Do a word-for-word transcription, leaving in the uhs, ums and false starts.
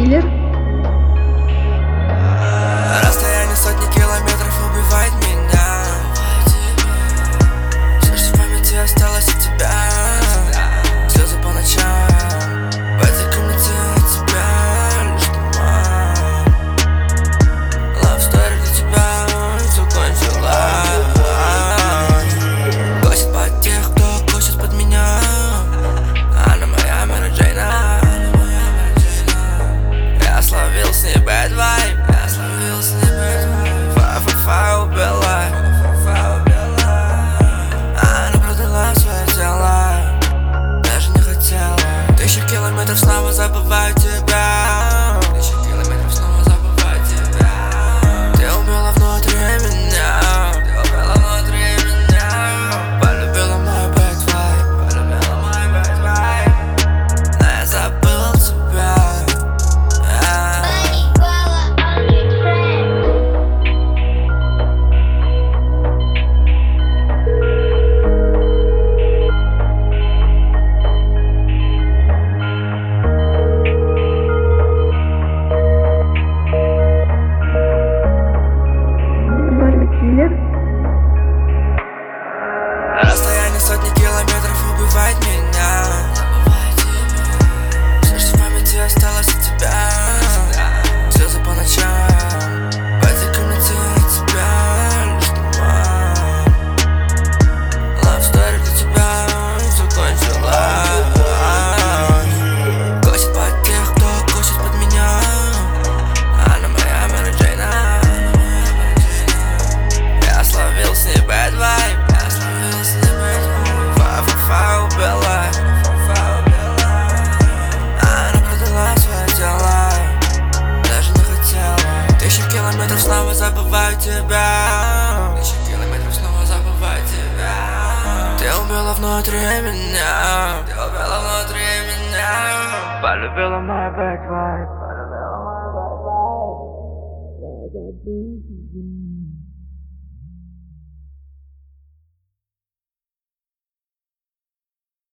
киллер. Расстояние сотни километров убивает меня. Все, что в памяти осталось от тебя, слезы по ночам. В этой комнате от тебя лишь туман. Love story для тебя закончила. Косит под тех, кто косит под меня. Она моя Мэри Джейна. Я словил с ней bad vibe. Я словил с ней bad vibe. Фа-фа-фа убила. Она продала свое тело, даже не хотела. Тысячи километров снова забываю тебя. Тысячи километров снова забываю тебя. Ты убила внутри меня. Ты убила внутри меня. Полюбила мой bad vibe. Полюбила мой bad vibe. Но я забыл тебя. Расстояние сотни километров убивает меня. Все, что в памяти осталось от тебя, слезы по ночам. В этой комнате от тебя лишь туман. Love story для тебя закончила. Косит под тех, кто косит под меня. Она моя Мэри Джейна. Я словил с ней bad vibe. Фа-фа-фа убила. Она продала свое тело, даже не хотела. Тысячи километров снова забываю тебя. Тысячи километров снова забываю тебя. Ты убила внутри меня. Ты убила внутри меня. Полюбила мой bad vibe. Полюбила мой bad vibe.